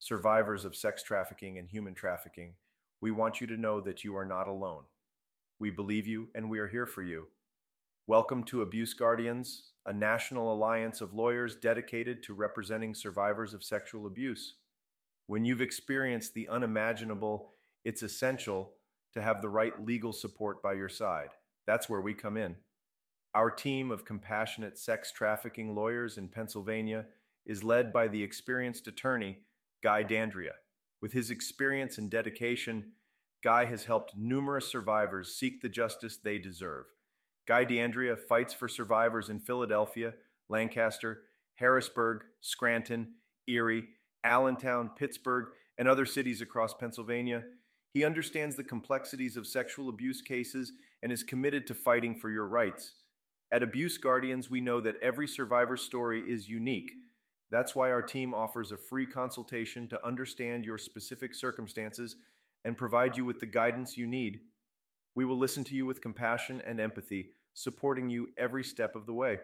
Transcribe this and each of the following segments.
survivors of sex trafficking and human trafficking, we want you to know that you are not alone. We believe you and we are here for you. Welcome to Abuse Guardians, a national alliance of lawyers dedicated to representing survivors of sexual abuse. When you've experienced the unimaginable, it's essential to have the right legal support by your side. That's where we come in. Our team of compassionate sex trafficking lawyers in Pennsylvania is led by the experienced attorney, Guy Dandria. With his experience and dedication, Guy has helped numerous survivors seek the justice they deserve. Guy Dandria fights for survivors in Philadelphia, Lancaster, Harrisburg, Scranton, Erie, Allentown, Pittsburgh, and other cities across Pennsylvania. He understands the complexities of sexual abuse cases and is committed to fighting for your rights. At Abuse Guardians, we know that every survivor's story is unique. That's why our team offers a free consultation to understand your specific circumstances and provide you with the guidance you need. We will listen to you with compassion and empathy, supporting you every step of the way.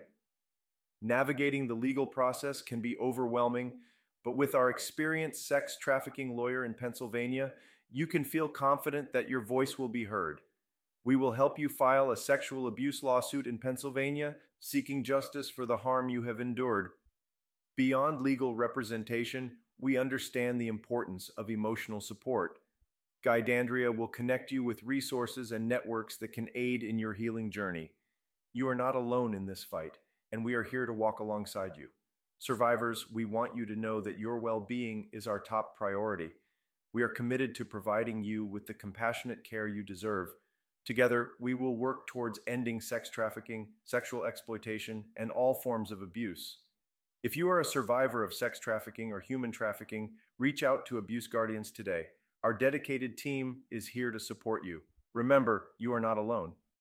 Navigating the legal process can be overwhelming, but with our experienced sex trafficking lawyer in Pennsylvania, you can feel confident that your voice will be heard. We will help you file a sexual abuse lawsuit in Pennsylvania, seeking justice for the harm you have endured. Beyond legal representation, we understand the importance of emotional support. Guy Dandria will connect you with resources and networks that can aid in your healing journey. You are not alone in this fight, and we are here to walk alongside you. Survivors, we want you to know that your well-being is our top priority. We are committed to providing you with the compassionate care you deserve. Together, we will work towards ending sex trafficking, sexual exploitation, and all forms of abuse. If you are a survivor of sex trafficking or human trafficking, reach out to Abuse Guardians today. Our dedicated team is here to support you. Remember, you are not alone.